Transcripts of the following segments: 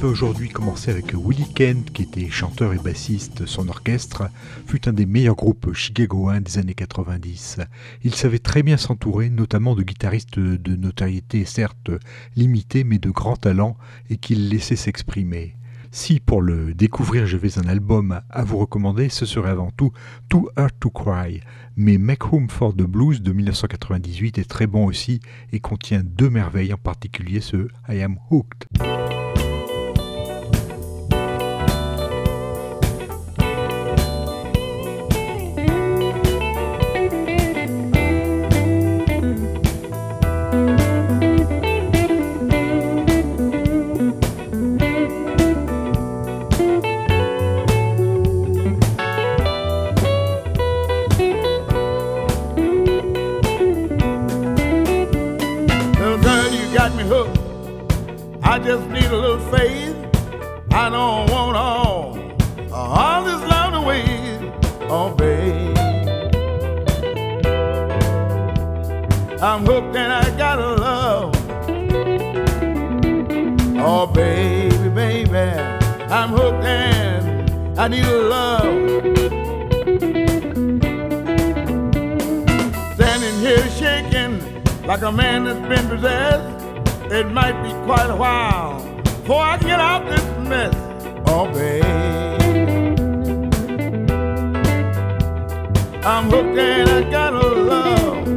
aujourd'hui commencer avec Willie Kent, qui était chanteur et bassiste. Son orchestre fut un des meilleurs groupes chicagoens des années 90. Il savait très bien s'entourer, notamment de guitaristes de notoriété certes limitée, mais de grand talent, et qu'il laissait s'exprimer. Si pour le découvrir j'avais un album à vous recommander, ce serait avant tout Too Hard to Cry. Mais Make Room for the Blues de 1998 est très bon aussi et contient deux merveilles, en particulier ce I Am Hooked. I just need a little faith. I don't want all this love to wait. Oh, babe, I'm hooked and I gotta love. Oh, baby, baby, I'm hooked and I need a love. Standing here shaking like a man that's been possessed. It might be quite a while before I get out this mess. Oh, babe, I'm hooked and I gotta love.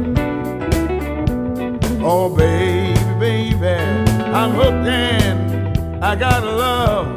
Oh, baby, baby, I'm hooked and I gotta love.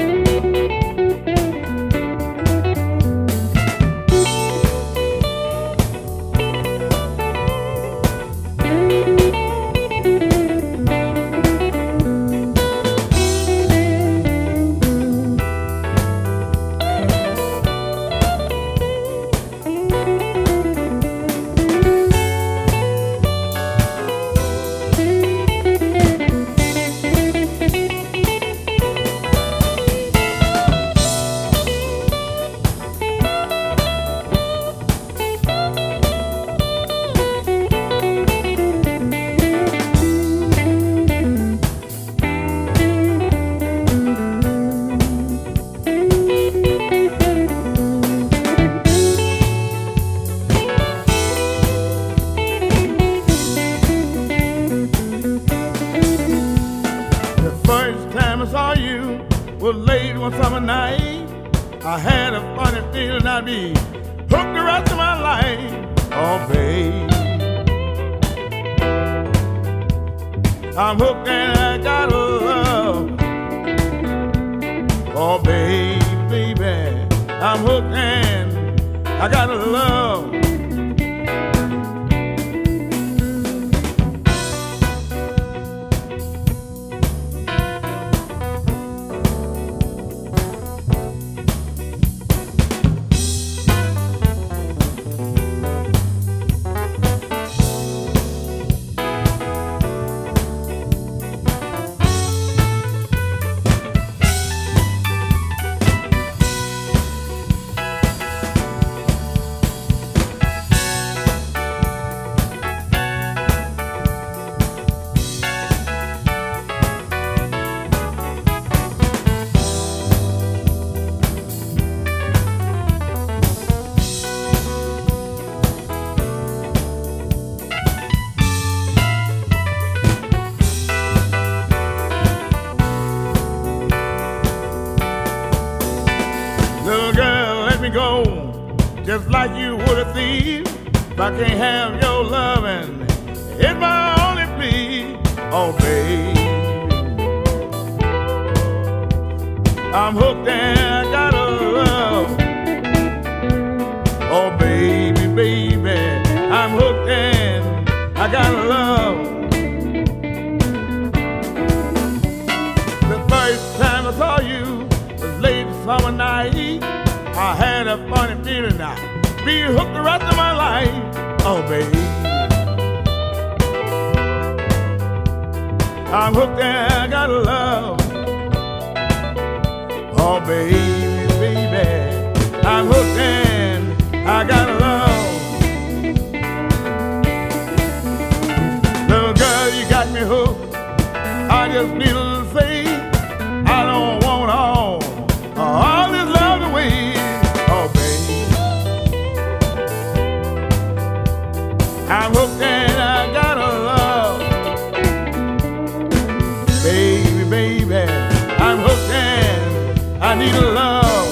Was late one summer night. I had a funny feeling I'd be hooked the rest of my life. Oh, babe, I'm hooked and I gotta love. Oh, baby, baby, I'm hooked and I gotta love. Just like you would a thief. If I can't have your loving, it's my only plea. Oh, babe, I'm hooked and I gotta love. Oh, baby, baby, I'm hooked and I gotta love. The first time I saw you was late summer night. I had a funny feeling I'd be hooked the rest of my life. Oh, baby, I'm hooked and I gotta love. Oh, baby, baby, I'm hooked and I gotta love. Little girl, you got me hooked. I just need a little faith. I don't want need a love.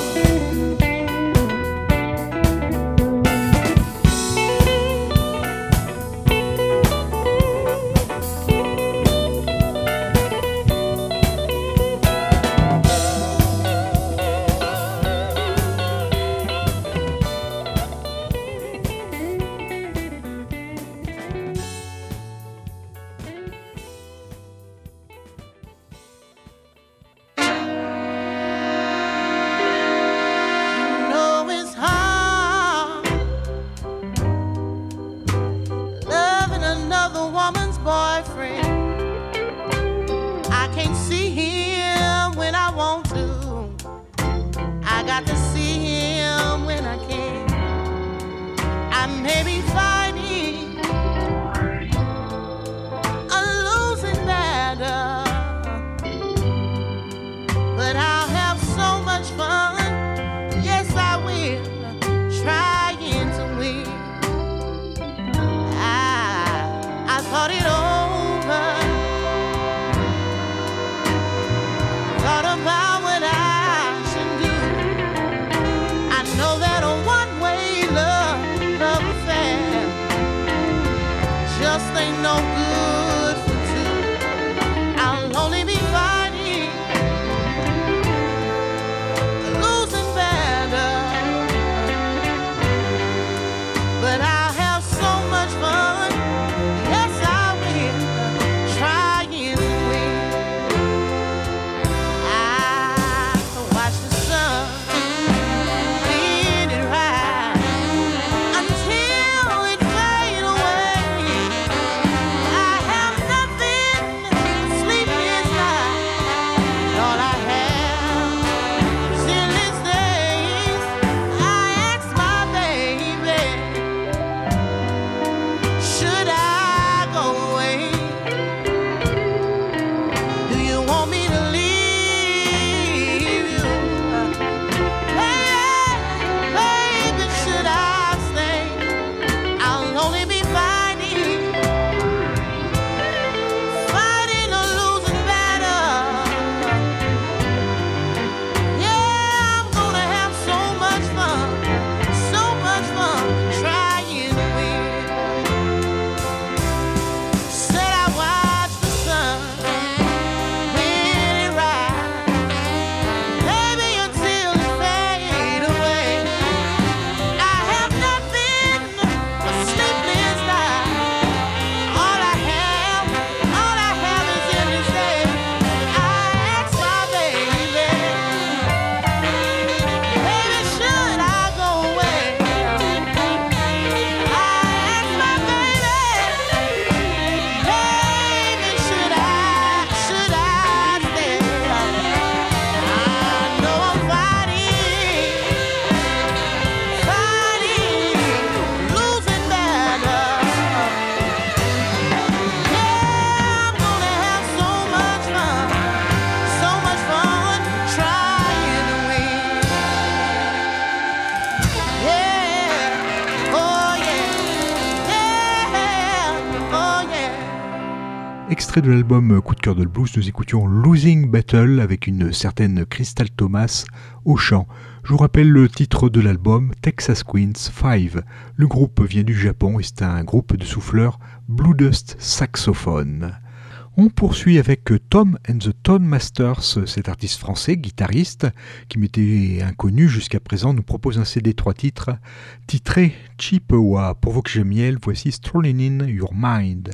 Extrait de l'album Coup de cœur de blues, nous écoutions Losing Battle avec une certaine Crystal Thomas au chant. Je vous rappelle le titre de l'album, Texas Queens 5. Le groupe vient du Japon et c'est un groupe de souffleurs Blue Dust saxophone. On poursuit avec Tom and the Tone Masters, cet artiste français, guitariste, qui m'était inconnu jusqu'à présent, nous propose un CD 3 titres, titré Chippewa. Pour vous que j'aime miel, voici Strolling in Your Mind.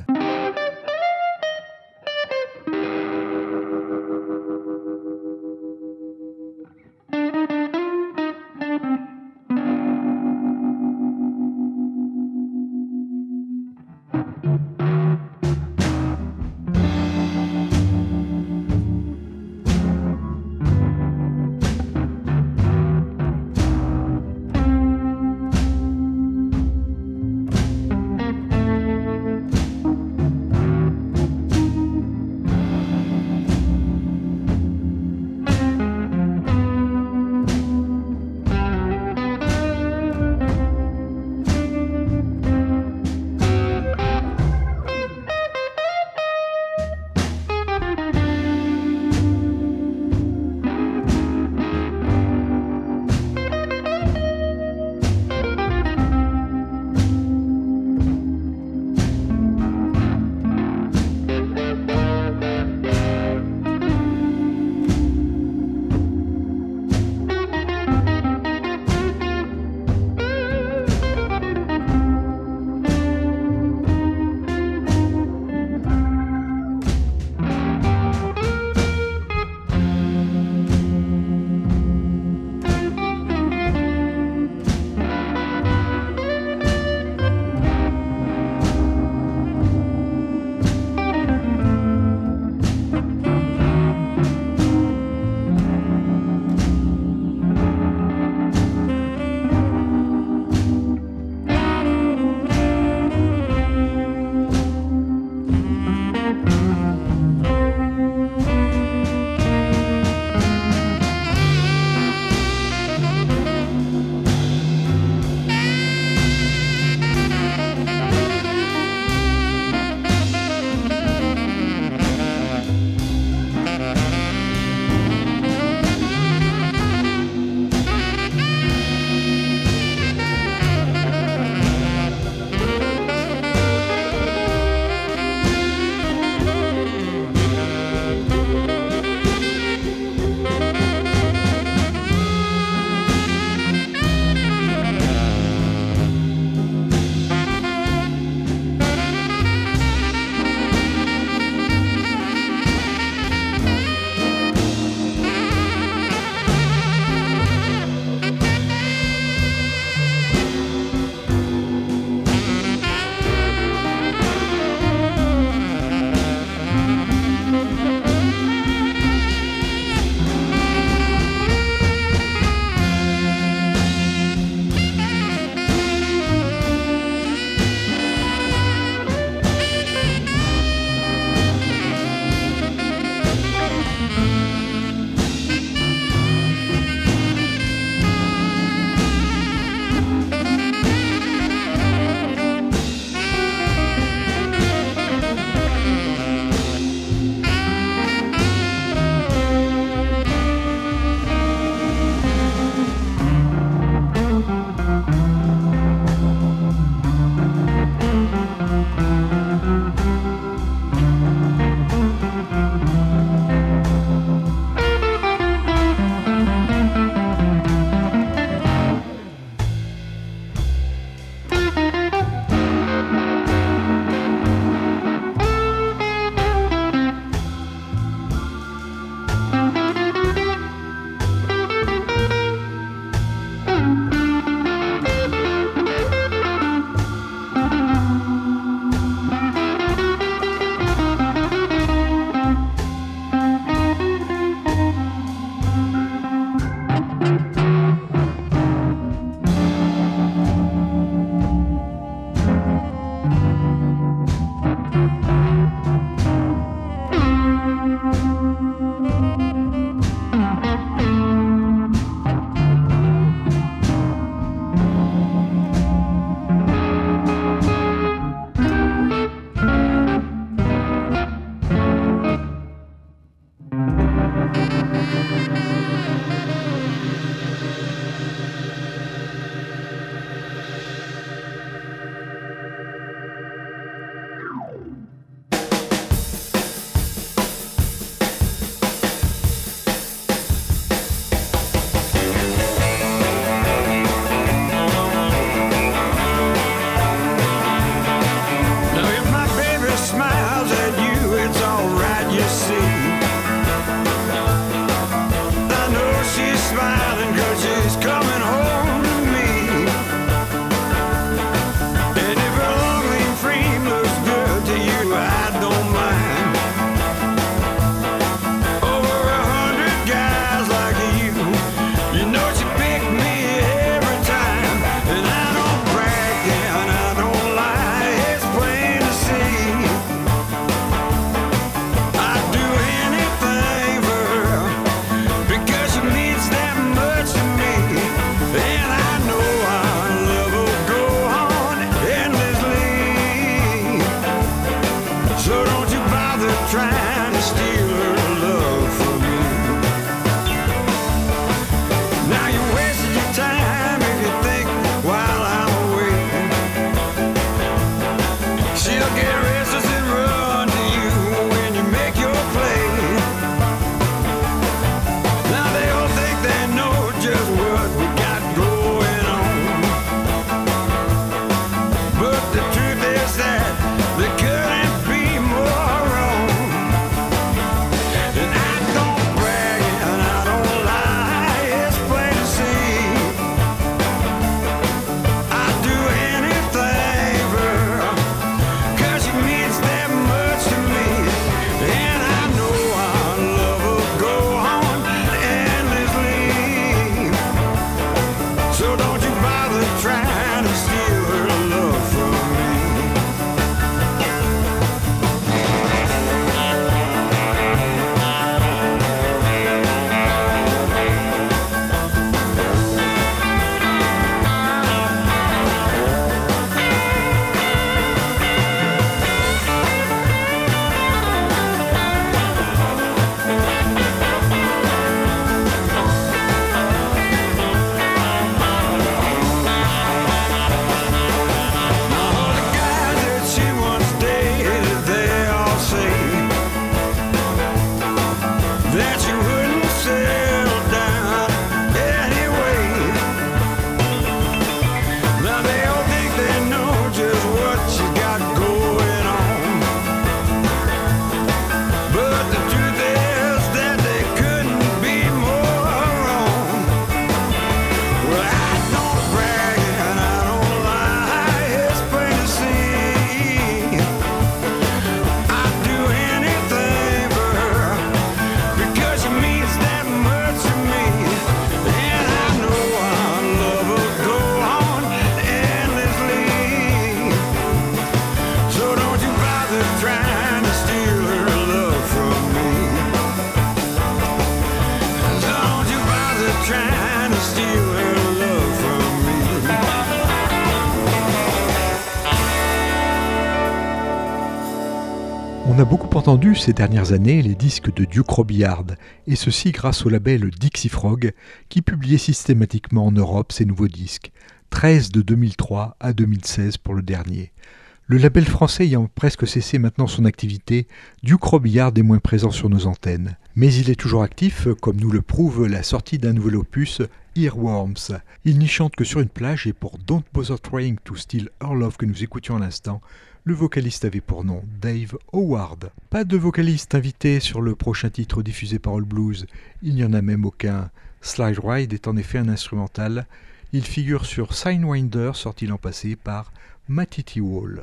On a beaucoup entendu ces dernières années les disques de Duke Robillard, et ceci grâce au label Dixie Frog, qui publiait systématiquement en Europe ses nouveaux disques, 13 de 2003 à 2016 pour le dernier. Le label français ayant presque cessé maintenant son activité, Duke Robillard est moins présent sur nos antennes. Mais il est toujours actif, comme nous le prouve la sortie d'un nouvel opus, Earworms. Il n'y chante que sur une plage et pour Don't Bother Trying to Steal Her Love que nous écoutions à l'instant, le vocaliste avait pour nom Dave Howard. Pas de vocaliste invité sur le prochain titre diffusé par All Blues, il n'y en a même aucun. Slide Ride est en effet un instrumental. Il figure sur Sidewinder, sorti l'an passé par Matty T. Wall.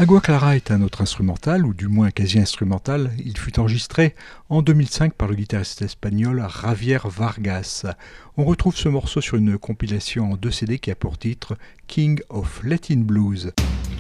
Agua Clara est un autre instrumental, ou du moins quasi-instrumental. Il fut enregistré en 2005 par le guitariste espagnol Javier Vargas. On retrouve ce morceau sur une compilation en 2 CD qui a pour titre King of Latin Blues.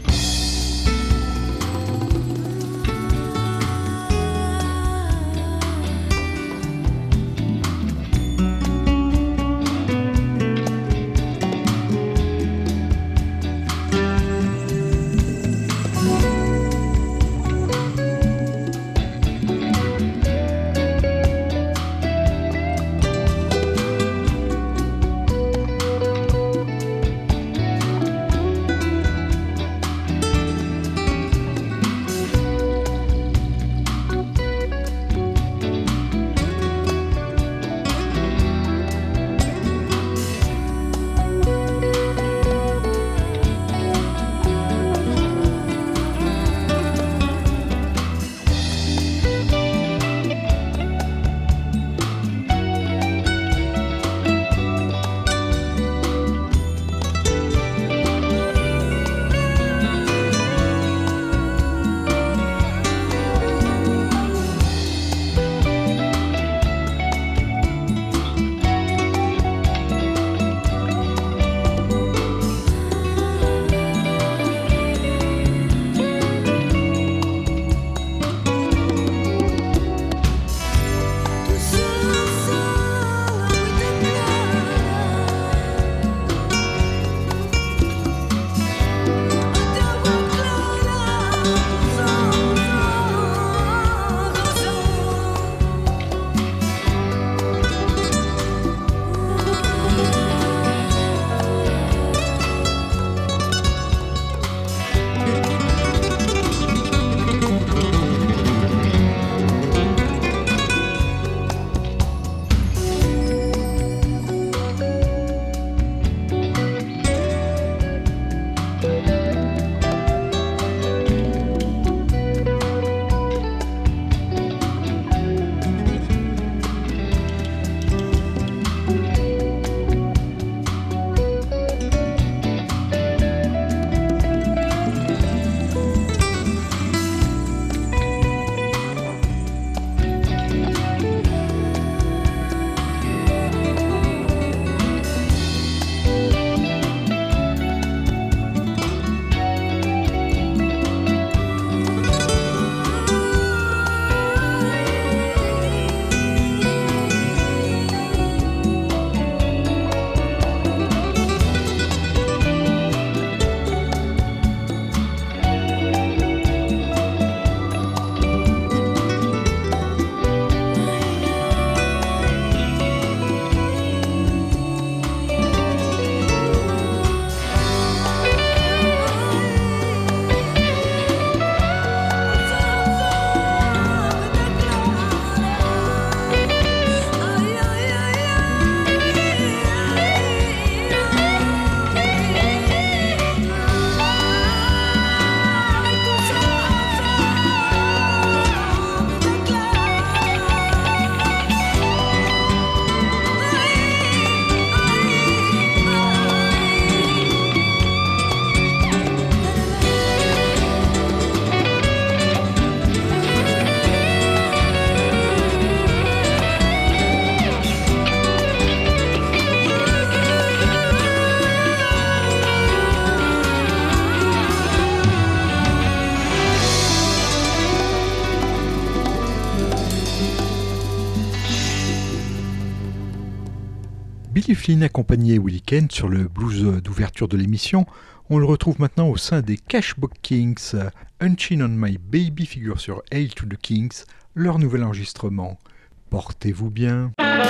Billy Flynn accompagnait Willie Kent sur le blues d'ouverture de l'émission. On le retrouve maintenant au sein des Cashbox Kings. Unchin on My Baby figure sur Hail to the Kings, leur nouvel enregistrement. Portez-vous bien.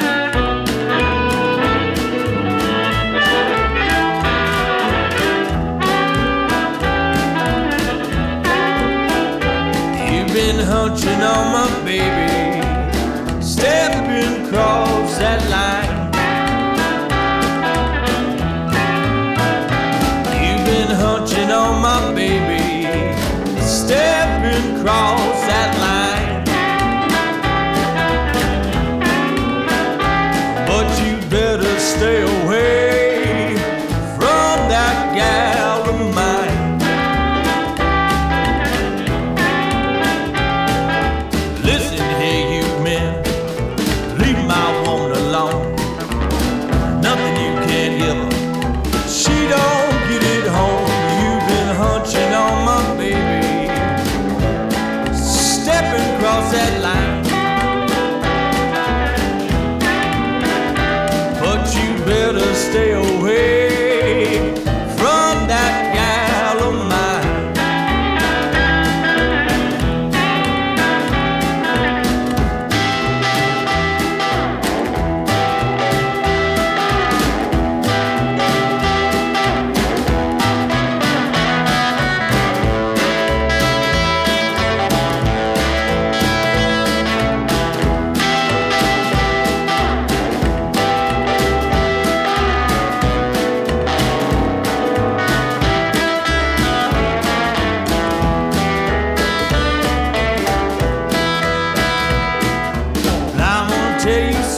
You've been hunching on my baby, stepping across that line. Hunching on my baby, stepping across that line. But you better stay away from that gal of mine.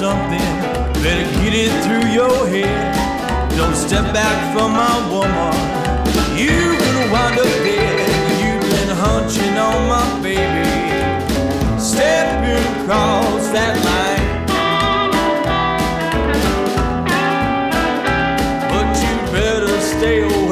something, better get it through your head. Don't step back from my woman, you gonna wind up dead. You've been hunching on my baby, stepping across that line. But you better stay away